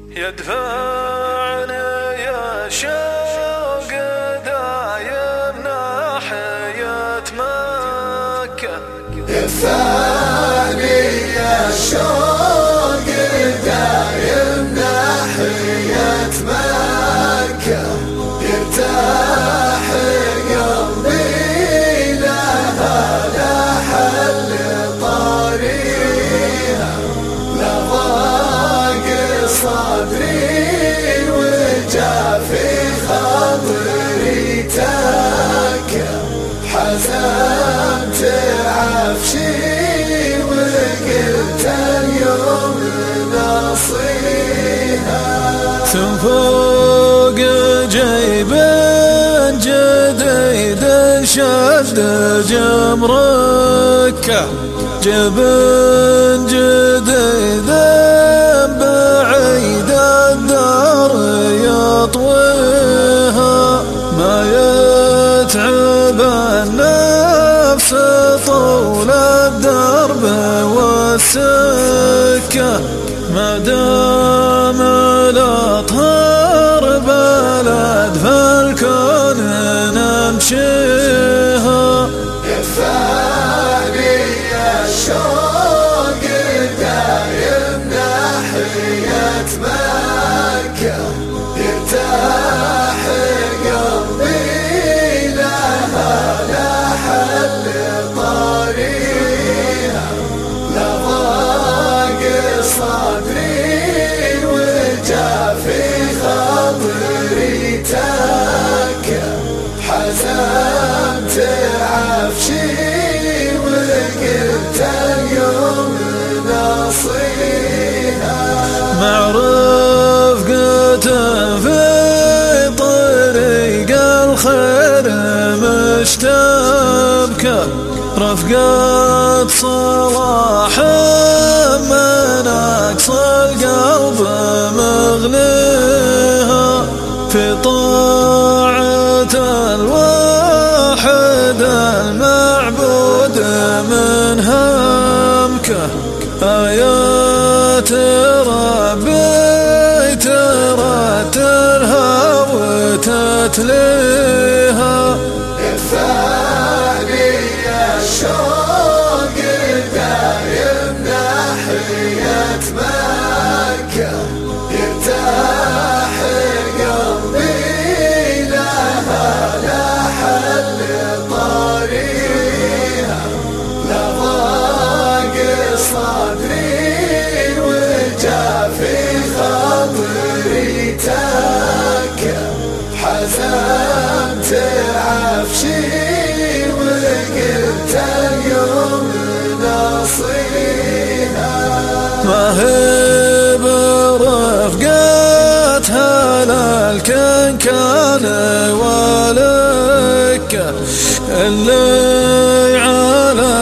يدفعني يا شوق دايم ناحية مكة، يدفعني يا شوق دايم ناحية مكة، يرتاح قلبي لها لحل طريقها، لا ضاق صدري وجافي خاطري تكة، حزمت عفشي وقلت اليوم نصيها، فوق جيب جديد شد جمرك، جبن جديد بعيد الدار يطويها، ما يتعب النفس طول الدرب والسكة، ما دام الأطهار بلد فالكون نمشيها. يدفعني يا شوق دايم ناحية مكة، يرتاح قلبي لها لحل طريقها، لا ضاق صدري وجافي خاطري تكة، حزمت عفشي وقلت اليوم نصيها، مع رفقة في طريق الخير مشتبكة، رفقة صلاح من أقصى القلب مغليها، في طاعة الواحد المعبود من همكه، آيات ربي ترتلها وتتليها. يدفعني يا شوق دايم ناحية مكة، يرتاح قلبي لها لحل طريقها، لا ضاق صدري وجافي خاطري تكة، حزمت عفشي وقلت اليوم نصيها، ما هي برفقتها للكنكان والكة، اللي على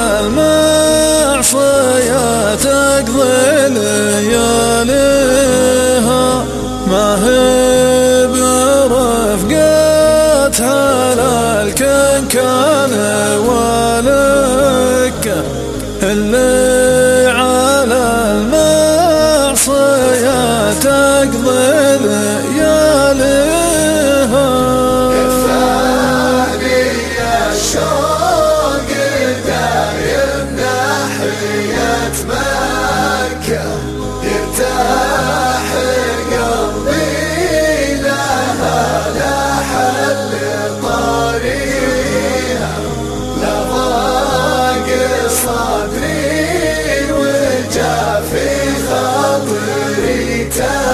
المعصية تقضي لياليها، ما هي برفقتها للكنكان والكة، اللي على المعصية تقضي لياليها. يدفعني يا شوق دايم ناحية مكة، يرتاح قلبي لها لحل طريقها، لا ضاق صدري وجافي خاطري تكة،